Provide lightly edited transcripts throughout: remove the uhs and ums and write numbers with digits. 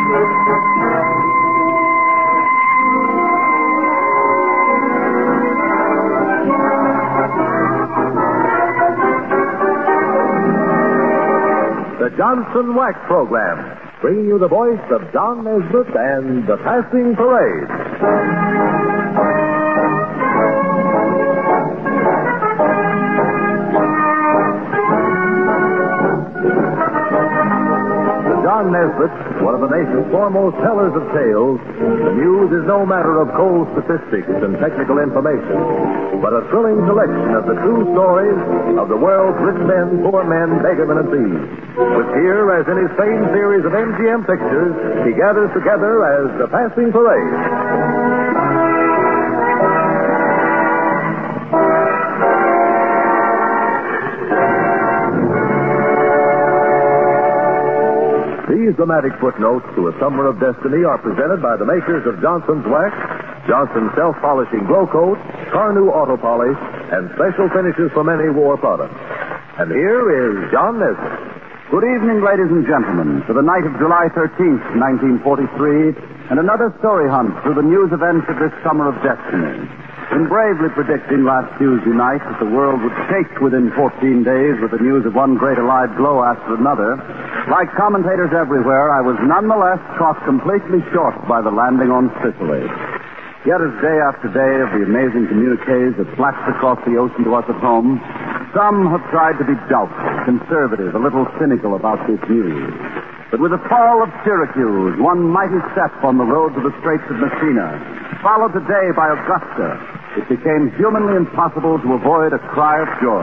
The Johnson Wax Program, bringing you the voice of John Nesbitt and the Passing Parade. John Nesbitt, one of the nation's foremost tellers of tales, the news is no matter of cold statistics and technical information, but a thrilling collection of the true stories of the world's rich men, poor men, beggarmen, and thieves. Which here, as in his famed series of MGM pictures, he gathers together as the Passing Parade. These dramatic footnotes to A Summer of Destiny are presented by the makers of Johnson's Wax, Johnson's Self-Polishing Glow Coat, Carnu Auto Polish, and special finishes for many war products. And here is John Nesbitt. Good evening, ladies and gentlemen, to the night of July 13th, 1943, and another story hunt through the news events of this Summer of Destiny. In bravely predicting last Tuesday night that the world would shake within 14 days with the news of one great Allied blow after another, like commentators everywhere, I was nonetheless caught completely short by the landing on Sicily. Yet as day after day of the amazing communiques that flashed across the ocean to us at home, some have tried to be doubtful, conservative, a little cynical about this news. But with the fall of Syracuse, one mighty step on the road to the Straits of Messina, followed today by Augusta, it became humanly impossible to avoid a cry of joy.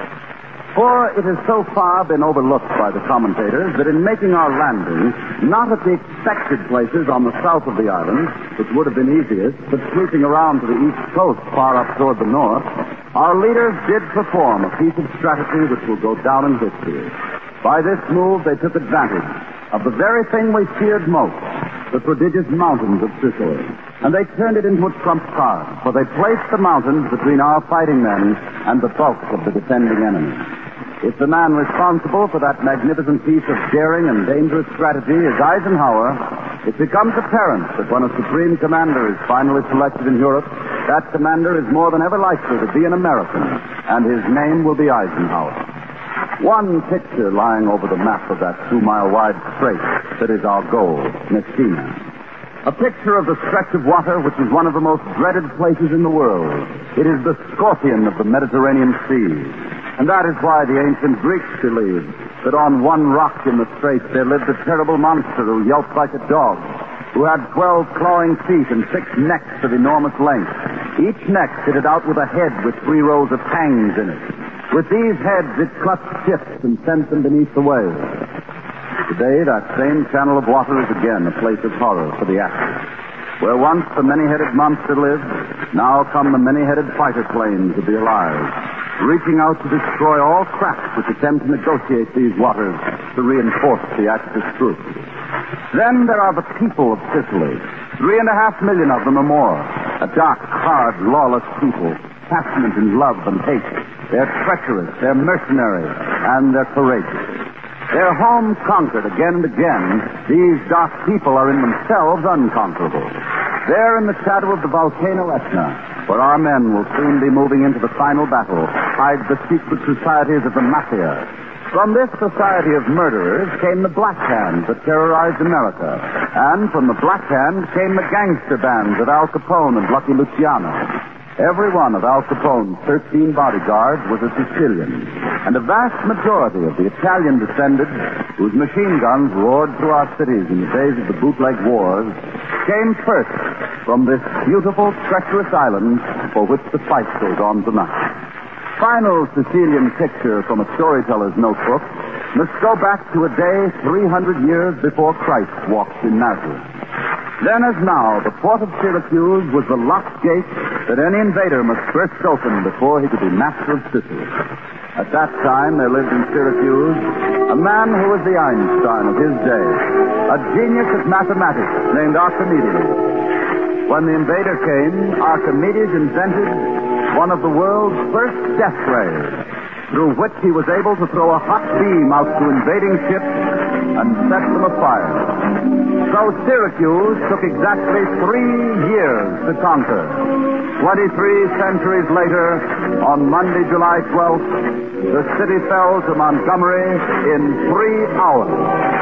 For it has so far been overlooked by the commentators that in making our landing, not at the expected places on the south of the island, which would have been easiest, but sweeping around to the east coast far up toward the north, our leaders did perform a piece of strategy which will go down in history. By this move, they took advantage of the very thing we feared most, the prodigious mountains of Sicily. And they turned it into a trump card, for they placed the mountains between our fighting men and the bulk of the defending enemy. If the man responsible for that magnificent piece of daring and dangerous strategy is Eisenhower, it becomes apparent that when a supreme commander is finally selected in Europe, that commander is more than ever likely to be an American, and his name will be Eisenhower. One picture lying over the map of that 2-mile-wide strait that is our goal, Messina. A picture of the stretch of water which is one of the most dreaded places in the world. It is the scorpion of the Mediterranean Sea. And that is why the ancient Greeks believed that on one rock in the strait there lived a terrible monster who yelped like a dog, who had 12 clawing feet and 6 necks of enormous length. Each neck fitted out with a head with 3 rows of fangs in it. With these heads, it clutched ships and sent them beneath the waves. Today, that same channel of water is again a place of horror for the Axis. Where once the many-headed monster lived, now come the many-headed fighter planes of the Allies, reaching out to destroy all crafts which attempt to negotiate these waters to reinforce the Axis troops. Then there are the people of Sicily, 3.5 million of them or more, a dark, hard, lawless people, passionate in love and hate. They're treacherous, they're mercenary, and they're courageous. Their home conquered again and again, these dark people are in themselves unconquerable. There in the shadow of the volcano Etna, where our men will soon be moving into the final battle, hide the secret societies of the Mafia. From this society of murderers came the Black Hand that terrorized America. And from the Black Hand came the gangster bands of Al Capone and Lucky Luciano. Every one of Al Capone's 13 bodyguards was a Sicilian, and a vast majority of the Italian descended, whose machine guns roared through our cities in the days of the bootleg wars, came first from this beautiful, treacherous island for which the fight goes on tonight. Final Sicilian picture from a storyteller's notebook must go back to a day 300 years before Christ walked in Nazareth. Then as now, the port of Syracuse was the locked gate that any invader must burst open before he could be master of Sicily. At that time, there lived in Syracuse a man who was the Einstein of his day, a genius of mathematics named Archimedes. When the invader came, Archimedes invented one of the world's first death rays, through which he was able to throw a hot beam out to invading ships and set them afire. So Syracuse took exactly 3 years to conquer. 23 centuries later, on Monday, July 12th, the city fell to Montgomery in 3 hours.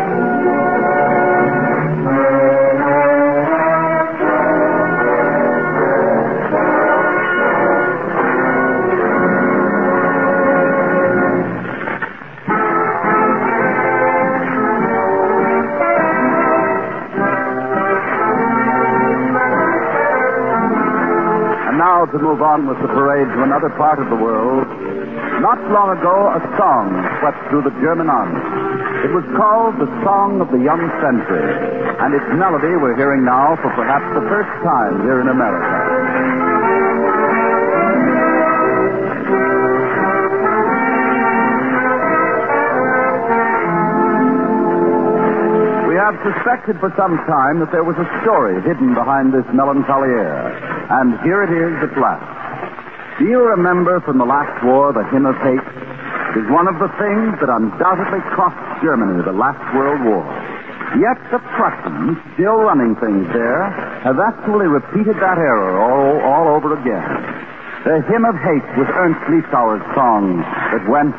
Now to move on with the parade to another part of the world. Not long ago, a song swept through the German army. It was called the Song of the Young Century, and its melody we're hearing now for perhaps the first time here in America. We have suspected for some time that there was a story hidden behind this melancholy air. And here it is at last. Do you remember from the last war the Hymn of Hate? It is one of the things that undoubtedly cost Germany the last World War. Yet the Prussians, still running things there, have actually repeated that error all over again. The Hymn of Hate was Ernst Liesauer's song that went...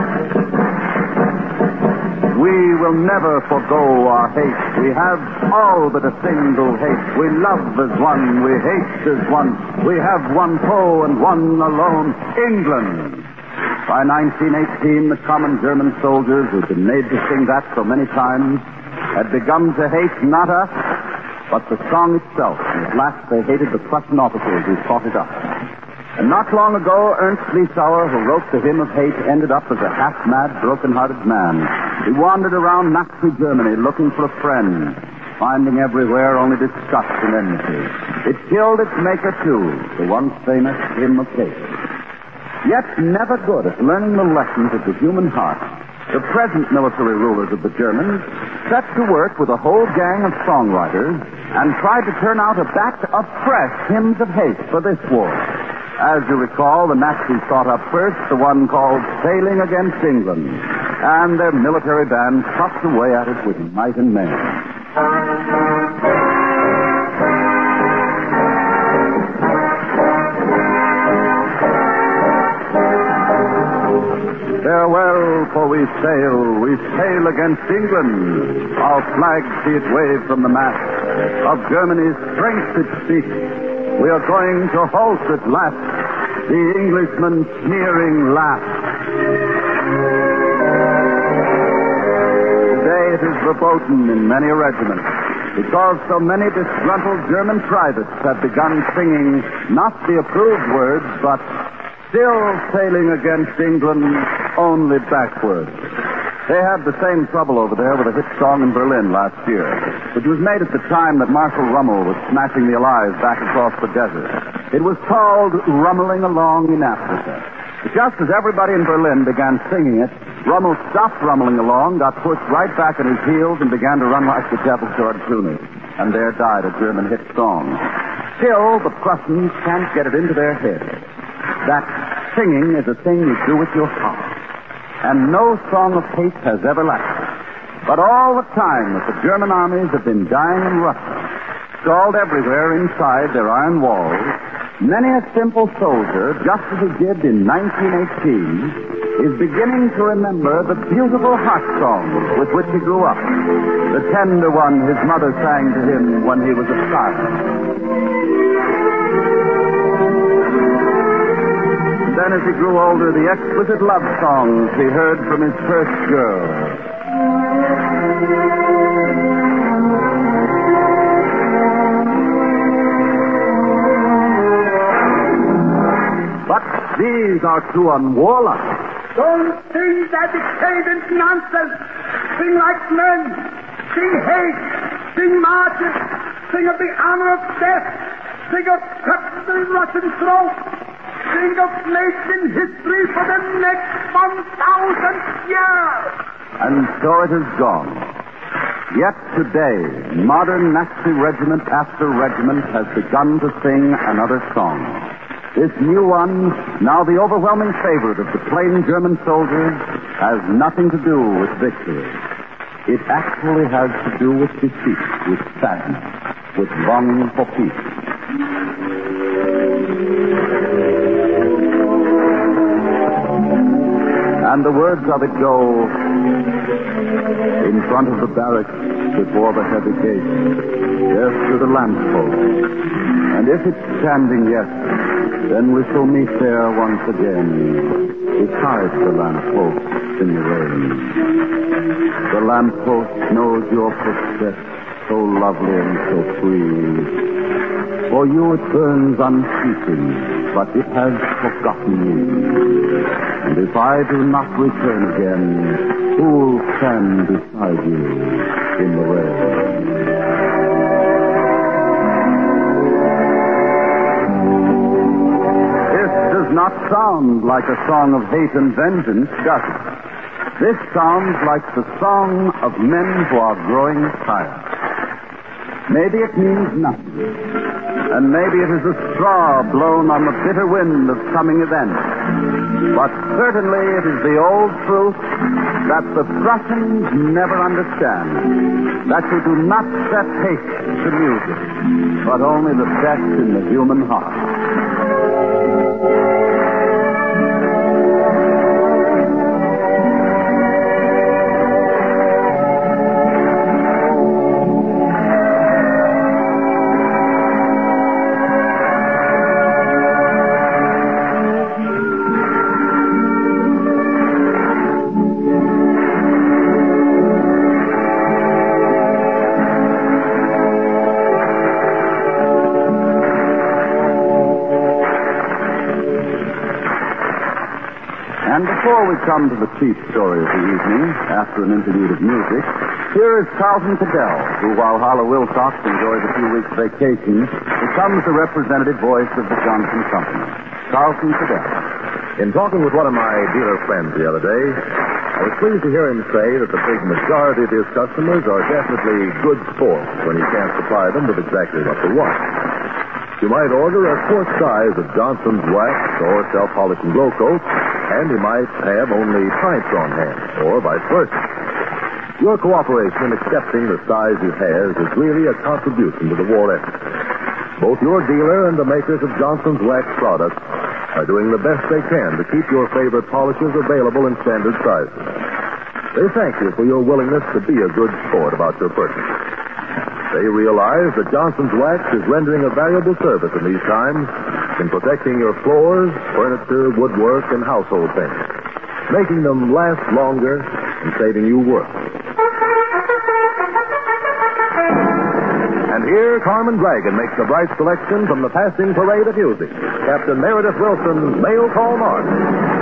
We will never forgo our hate. We have all but a single hate. We love as one, we hate as one. We have one foe and one alone, England. By 1918, the common German soldiers who'd been made to sing that so many times had begun to hate not us, but the song itself. And at last they hated the Prussian officers who fought it up. And not long ago, Ernst Liesauer, who wrote the Hymn of Hate, ended up as a half-mad, broken-hearted man. He wandered around Nazi Germany looking for a friend, finding everywhere only disgust and enmity. It killed its maker, too, the once famous Hymn of Hate. Yet never good at learning the lessons of the human heart, the present military rulers of the Germans set to work with a whole gang of songwriters and tried to turn out a batch of fresh hymns of hate for this war. As you recall, the Nazis thought up first the one called Sailing Against England, and their military band puffed away at it with might and main. Farewell, for we sail against England. Our flag see it wave from the mast. Of Germany's strength it speaks. We are going to halt at last. The Englishman's sneering laugh. Today it is verboten in many regiments, because so many disgruntled German privates have begun singing not the approved words, but still sailing against England, only backwards. They had the same trouble over there with a hit song in Berlin last year, which was made at the time that Marshal Rommel was smashing the Allies back across the desert. It was called Rummeling Along in Africa. Just as everybody in Berlin began singing it, Rommel stopped rummeling along, got pushed right back on his heels, and began to run like the devil toward Tunis. And there died a German hit song. Still, the Prussians can't get it into their heads that singing is a thing you do with your heart. And no song of hate has ever lasted. But all the time that the German armies have been dying and rusting, stalled everywhere inside their iron walls, many a simple soldier, just as he did in 1918, is beginning to remember the beautiful heart songs with which he grew up, the tender one his mother sang to him when he was a child. Then as he grew older, the exquisite love songs he heard from his first girl. But these are too unwarlike. Don't sing that decadent nonsense. Sing like men. Sing hate. Sing marches. Sing of the honor of death. Sing of cuts to the Russian throat. Sing of nation history for the next 1,000 years. And so it is gone. Yet today, modern Nazi regiment after regiment has begun to sing another song. This new one, now the overwhelming favorite of the plain German soldiers, has nothing to do with victory. It actually has to do with deceit, with sadness, with longing for peace. And the words of it go, in front of the barracks, before the heavy gate, yes, to the lamppost. And if it's standing yet, then we shall meet there once again, beside the lamppost in the rain. The lamppost knows your footsteps, so lovely and so free. For you it burns unceasing, but it has forgotten me. And if I do not return again, who will stand beside you in the rain? Does not sound like a song of hate and vengeance, does it? This sounds like the song of men who are growing tired. Maybe it means nothing, and maybe it is a straw blown on the bitter wind of coming events. But certainly it is the old truth that the Prussians never understand, that you do not set hate to music, but only the best in the human heart. And before we come to the chief story of the evening, after an interlude of music, here is Carlton Cadell, who, while Harlow Wilcox enjoys a few weeks' vacation, becomes the representative voice of the Johnson Company. Carlton Cadell. In talking with one of my dealer friends the other day, I was pleased to hear him say that the big majority of his customers are definitely good sports when he can't supply them with exactly what they want. You might order a quart size of Johnson's wax or self-polishing glow coat, and you might have only pints on hand, or vice versa. Your cooperation in accepting the size he has is really a contribution to the war effort. Both your dealer and the makers of Johnson's wax products are doing the best they can to keep your favorite polishes available in standard sizes. They thank you for your willingness to be a good sport about your purchase. They realize that Johnson's Wax is rendering a valuable service in these times in protecting your floors, furniture, woodwork, and household things, making them last longer and saving you work. And here, Carmen Dragon makes a bright selection from the passing parade of music, Captain Meredith Wilson's Mail Call March.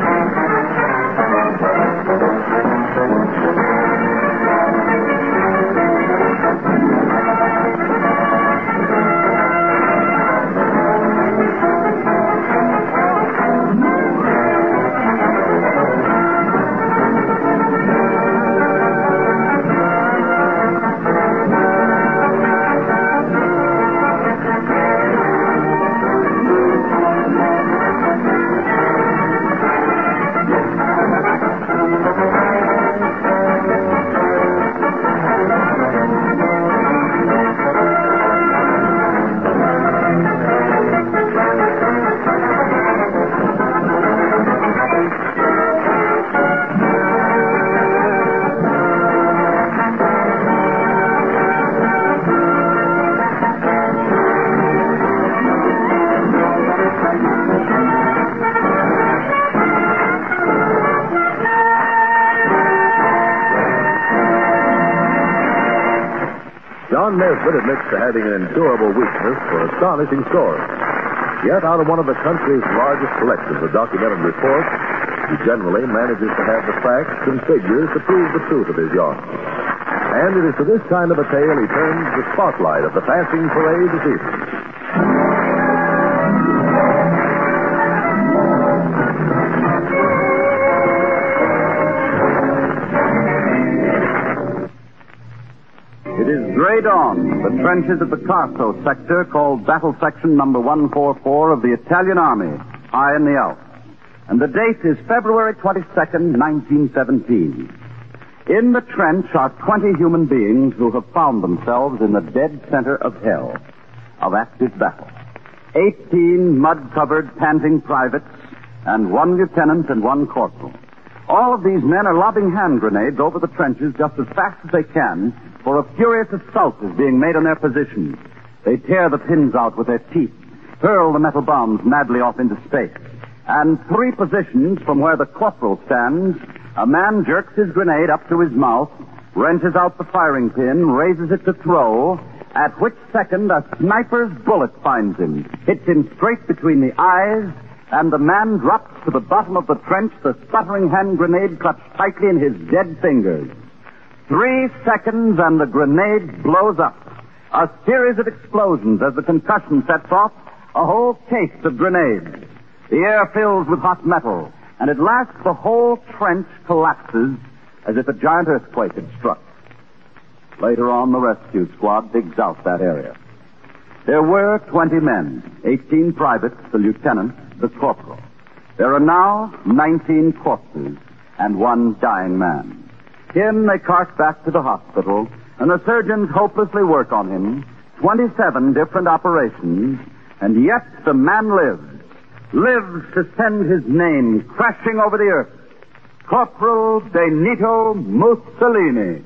John Nesbitt admits to having an endurable weakness for astonishing stories. Yet, out of one of the country's largest collections of documented reports, he generally manages to have the facts and figures to prove the truth of his yarn. And it is to this kind of a tale he turns the spotlight of the passing parade this evening. It is gray dawn, the trenches of the Carso sector, called Battle Section Number 144 of the Italian Army, high in the Alps. And the date is February 22nd, 1917. In the trench are 20 human beings who have found themselves in the dead center of hell, of active battle. 18 mud-covered, panting privates, and 1 lieutenant and 1 corporal. All of these men are lobbing hand grenades over the trenches just as fast as they can, for a furious assault is being made on their positions. They tear the pins out with their teeth, hurl the metal bombs madly off into space. And 3 positions from where the corporal stands, a man jerks his grenade up to his mouth, wrenches out the firing pin, raises it to throw, at which second a sniper's bullet finds him, hits him straight between the eyes, and the man drops to the bottom of the trench, the sputtering hand grenade clutched tightly in his dead fingers. 3 seconds and the grenade blows up. A series of explosions as the concussion sets off a whole case of grenades. The air fills with hot metal, and at last the whole trench collapses as if a giant earthquake had struck. Later on, the rescue squad digs out that area. There were 20 men, 18 privates, the lieutenant, the corporal. There are now 19 corpses and 1 dying man. Him they cart back to the hospital, and the surgeons hopelessly work on him. 27 different operations, and yet the man lives to send his name crashing over the earth. Corporal Benito Mussolini.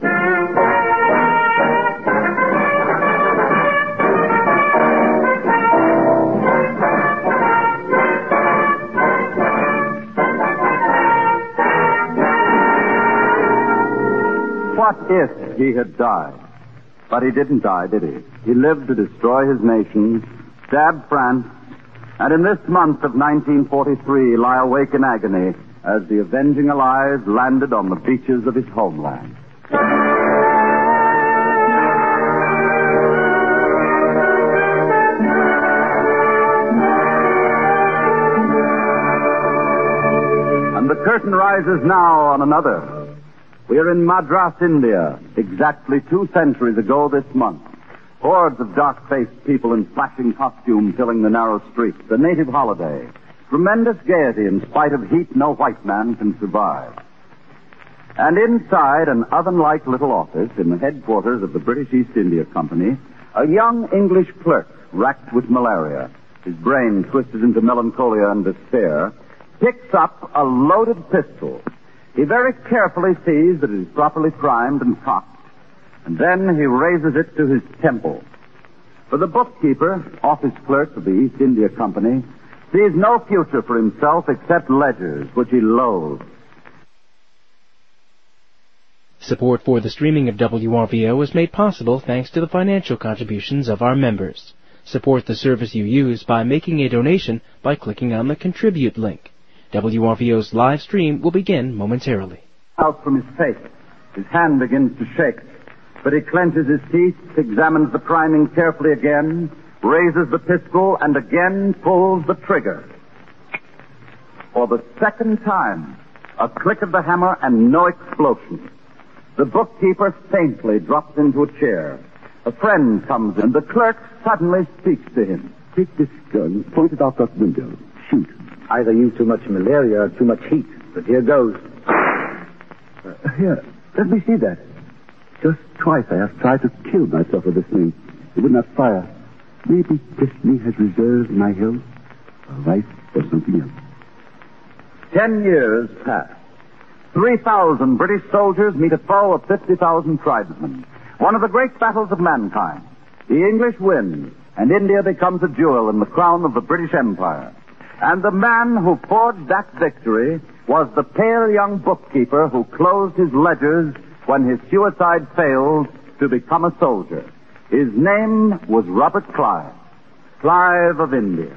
What if he had died? But he didn't die, did he? He lived to destroy his nation, stabbed France, and in this month of 1943 lie awake in agony as the avenging Allies landed on the beaches of his homeland. And the curtain rises now on another. We are in Madras, India, exactly 2 centuries ago this month. Hordes of dark-faced people in flashing costume filling the narrow streets. A native holiday. Tremendous gaiety in spite of heat no white man can survive. And inside an oven-like little office in the headquarters of the British East India Company, a young English clerk, racked with malaria, his brain twisted into melancholia and despair, picks up a loaded pistol. He very carefully sees that it is properly primed and cocked, and then he raises it to his temple. For the bookkeeper, office clerk of the East India Company, sees no future for himself except ledgers, which he loathes. Support for the streaming of WRVO is made possible thanks to the financial contributions of our members. Support the service you use by making a donation by clicking on the Contribute link. WRVO's live stream will begin momentarily. Out from his face. His hand begins to shake. But he clenches his teeth, examines the priming carefully again, raises the pistol, and again pulls the trigger. For the second time, a click of the hammer and no explosion. The bookkeeper faintly drops into a chair. A friend comes in. The clerk suddenly speaks to him. Take this gun, point it out that window. Shoot. Either you too much malaria or too much heat. But here goes. Here, let me see that. Just twice I have tried to kill myself with this thing. It would not fire. Maybe destiny has reserved my health a life for something else. 10 years pass. 3,000 British soldiers meet a foe of 50,000 tribesmen. One of the great battles of mankind. The English win, and India becomes a jewel in the crown of the British Empire. And the man who forged that victory was the pale young bookkeeper who closed his ledgers when his suicide failed to become a soldier. His name was Robert Clive, Clive of India.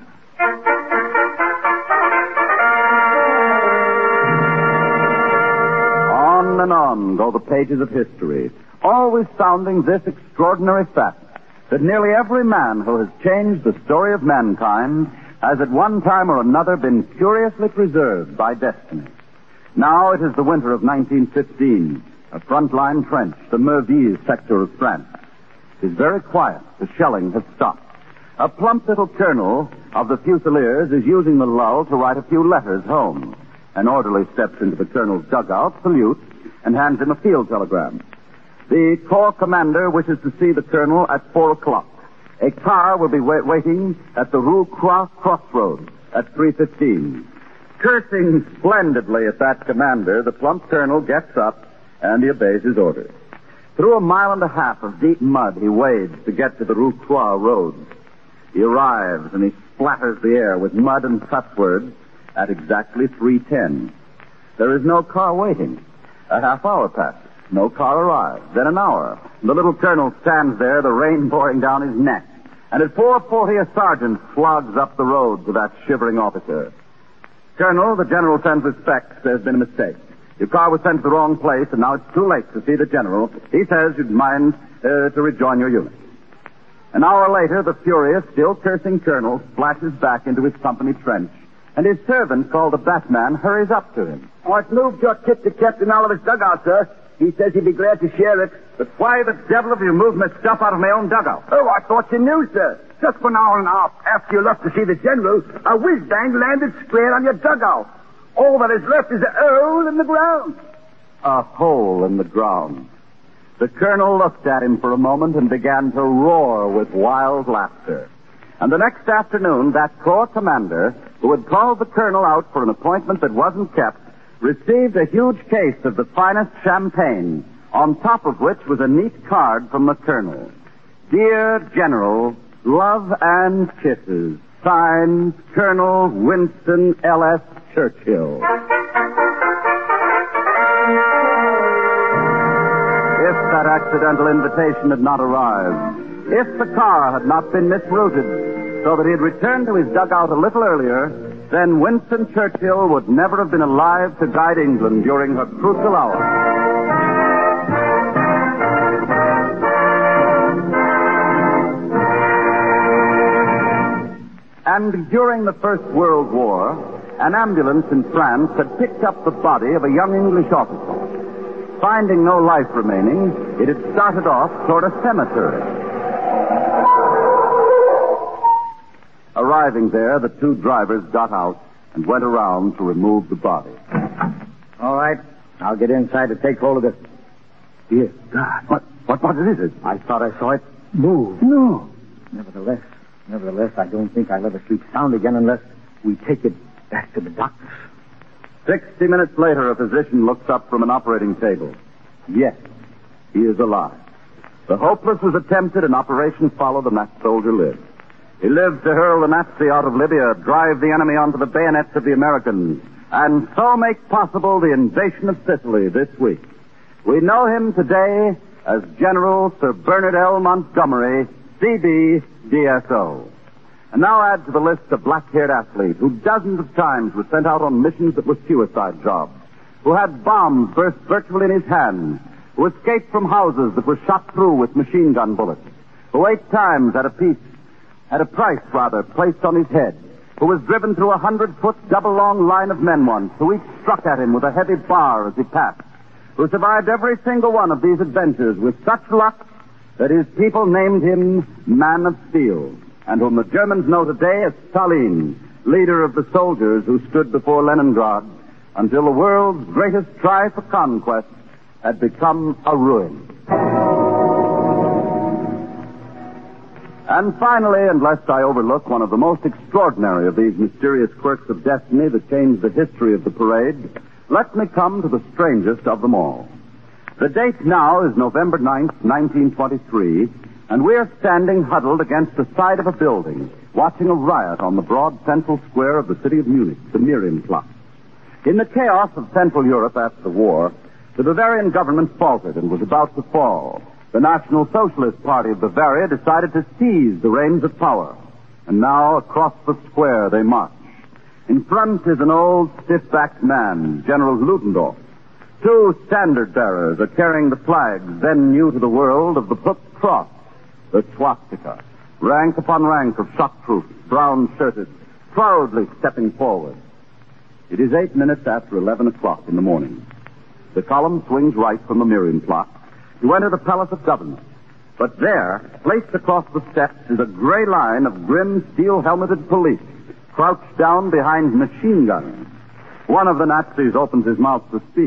On and on go the pages of history, always sounding this extraordinary fact, that nearly every man who has changed the story of mankind has at one time or another been curiously preserved by destiny. Now it is the winter of 1915, a frontline trench, the Merville sector of France. It is very quiet. The shelling has stopped. A plump little colonel of the Fusiliers is using the lull to write a few letters home. An orderly steps into the colonel's dugout, salutes, and hands him a field telegram. The Corps commander wishes to see the colonel at 4 o'clock. A car will be waiting at the Rue Croix crossroads at 3:15. Cursing splendidly at that commander, the plump colonel gets up and he obeys his orders. Through 1.5 miles of deep mud he wades to get to the Rue Croix road. He arrives and he splatters the air with mud and cuss words at exactly 3:10. There is no car waiting. A half hour passes. No car arrives. Then an hour. The little colonel stands there, the rain pouring down his neck. And at 4:40 a sergeant slogs up the road to that shivering officer. Colonel, the general sends respects. There's been a mistake. Your car was sent to the wrong place, and now it's too late to see the general. He says you'd mind to rejoin your unit. An hour later, the furious, still cursing colonel splashes back into his company trench, and his servant, called the Batman, hurries up to him. I've moved your kit to Captain Oliver's dugout, sir. He says he'd be glad to share it. But why the devil have you moved my stuff out of my own dugout? Oh, I thought you knew, sir. Just for an hour and a half after you left to see the general, a whiz-bang landed square on your dugout. All that is left is a hole in the ground. A hole in the ground. The colonel looked at him for a moment and began to roar with wild laughter. And the next afternoon, that Corps commander, who had called the colonel out for an appointment that wasn't kept, received a huge case of the finest champagne, on top of which was a neat card from the colonel. Dear General, love and kisses. Signed, Colonel Winston L.S. Churchill. If that accidental invitation had not arrived, if the car had not been misrouted so that he had returned to his dugout a little earlier, then Winston Churchill would never have been alive to guide England during her crucial hour. And during the First World War, an ambulance in France had picked up the body of a young English officer. Finding no life remaining, it had started off toward a cemetery. Arriving there, the two drivers got out and went around to remove the body. All right. I'll get inside to take hold of this. Dear God, what is it? I thought I saw it move. No. Nevertheless, I don't think I'll ever sleep sound again unless we take it back to the doctor. 60 minutes later, a physician looks up from an operating table. Yes, he is alive. The hopeless was attempted, and operation followed, and that soldier lived. He lived to hurl the Nazi out of Libya, drive the enemy onto the bayonets of the Americans, and so make possible the invasion of Sicily this week. We know him today as General Sir Bernard L. Montgomery, C.B., DSO. And now add to the list a black-haired athlete who dozens of times was sent out on missions that were suicide jobs, who had bombs burst virtually in his hands, who escaped from houses that were shot through with machine gun bullets, who 8 times had a price placed on his head, who was driven through a 100-foot double-long line of men once, who each struck at him with a heavy bar as he passed, who survived every single one of these adventures with such luck that his people named him Man of Steel, and whom the Germans know today as Stalin, leader of the soldiers who stood before Leningrad until the world's greatest try for conquest had become a ruin. And finally, and lest I overlook one of the most extraordinary of these mysterious quirks of destiny that changed the history of the parade, let me come to the strangest of them all. The date now is November 9th, 1923, and we are standing huddled against the side of a building, watching a riot on the broad central square of the city of Munich, the Marienplatz. In the chaos of Central Europe after the war, the Bavarian government faltered and was about to fall. The National Socialist Party of Bavaria decided to seize the reins of power. And now, across the square, they march. In front is an old, stiff-backed man, General Ludendorff. 2 standard-bearers are carrying the flags, then new to the world, of the Book Cross, the swastika. Rank upon rank of shock troops, brown-shirted, proudly stepping forward. It is 8 minutes after 11 o'clock in the morning. The column swings right from the Marienplatz to enter the Palace of Government. But there, placed across the steps, is a gray line of grim, steel-helmeted police, crouched down behind machine guns. One of the Nazis opens his mouth to speak.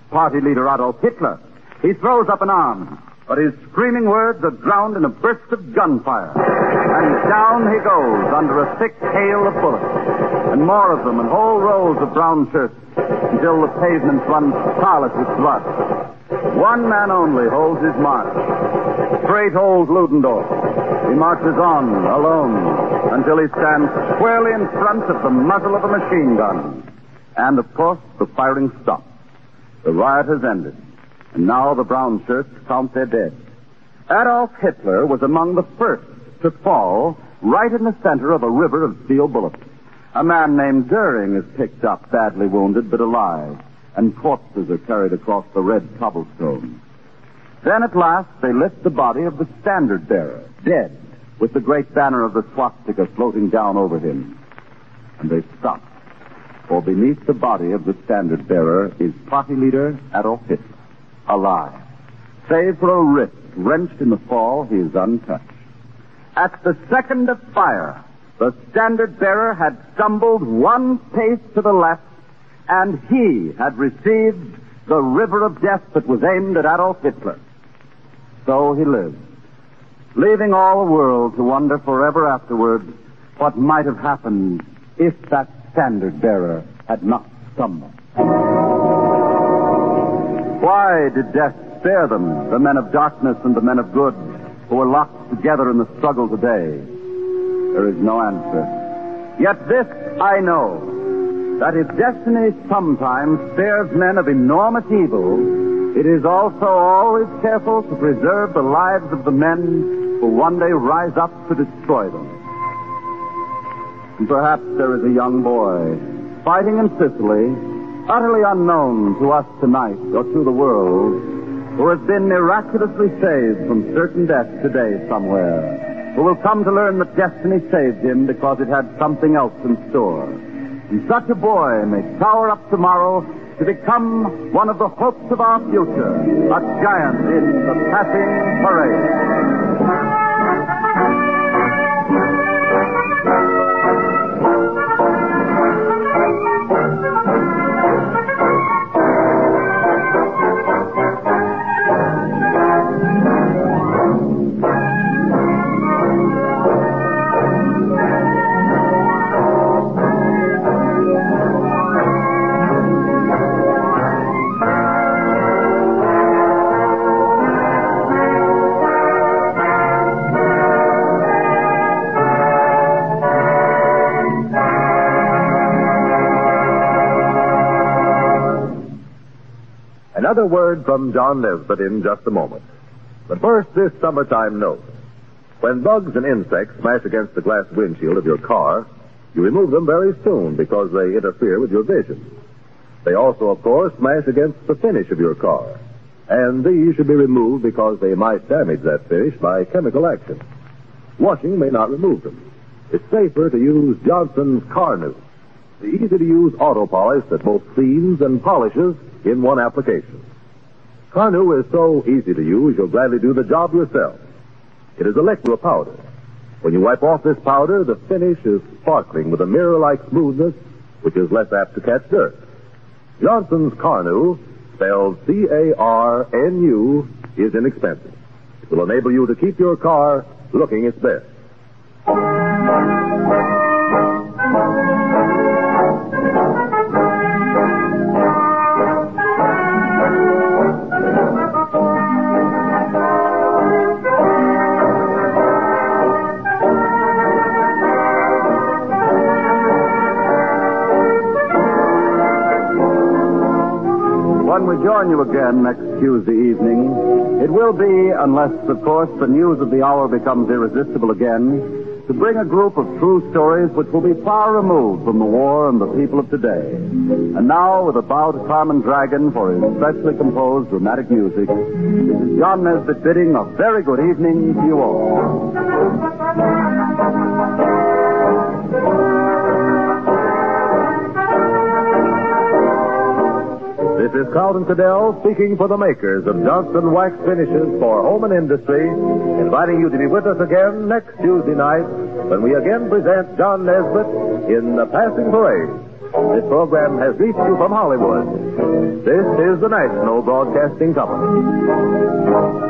party leader Adolf Hitler. He throws up an arm, but his screaming words are drowned in a burst of gunfire. And down he goes under a thick hail of bullets, and more of them, and whole rows of brown shirts, until the pavement runs scarlet with blood. One man only holds his march. Great old Ludendorff. He marches on, alone, until he stands squarely in front of the muzzle of a machine gun. And, of course, the firing stops. The riot has ended. And now the brown shirts count their dead. Adolf Hitler was among the first to fall right in the center of a river of steel bullets. A man named Goering is picked up, badly wounded but alive, and corpses are carried across the red cobblestone. Then at last they lift the body of the standard bearer, dead, with the great banner of the swastika floating down over him. And they stop, for beneath the body of the standard bearer is party leader Adolf Hitler, alive. Save for a wrist wrenched in the fall, he is untouched. At the second of fire, the standard bearer had stumbled one pace to the left, and he had received the river of death that was aimed at Adolf Hitler. So he lived, leaving all the world to wonder forever afterward what might have happened if that standard bearer had not stumbled. Why did death spare them, the men of darkness and the men of good, who were locked together in the struggle today? There is no answer. Yet this I know, that if destiny sometimes spares men of enormous evil, it is also always careful to preserve the lives of the men who one day rise up to destroy them. And perhaps there is a young boy fighting in Sicily, utterly unknown to us tonight or to the world, who has been miraculously saved from certain death today somewhere, who will come to learn that destiny saved him because it had something else in store. And such a boy may tower up tomorrow to become one of the hopes of our future, a giant in the passing parade. Another word from John Nesbitt in just a moment. But first, this summertime note. When bugs and insects smash against the glass windshield of your car, you remove them very soon because they interfere with your vision. They also, of course, smash against the finish of your car. And these should be removed because they might damage that finish by chemical action. Washing may not remove them. It's safer to use Johnson's Carnu, the easy-to-use auto polish that both cleans and polishes in one application. Carnu is so easy to use, you'll gladly do the job yourself. It is a liquid powder. When you wipe off this powder, the finish is sparkling with a mirror-like smoothness, which is less apt to catch dirt. Johnson's Carnu, spelled C-A-R-N-U, is inexpensive. It will enable you to keep your car looking its best. When we join you again next Tuesday evening, it will be, unless, of course, the news of the hour becomes irresistible again, to bring a group of true stories which will be far removed from the war and the people of today. And now, with a bow to Carmen Dragon for his specially composed dramatic music, this is John Nesbitt bidding a very good evening to you all. This is Carlton Cadell speaking for the makers of Johnson Wax Finishes for Home and Industry, inviting you to be with us again next Tuesday night when we again present John Nesbitt in The Passing Parade. This program has reached you from Hollywood. This is the National Broadcasting Company.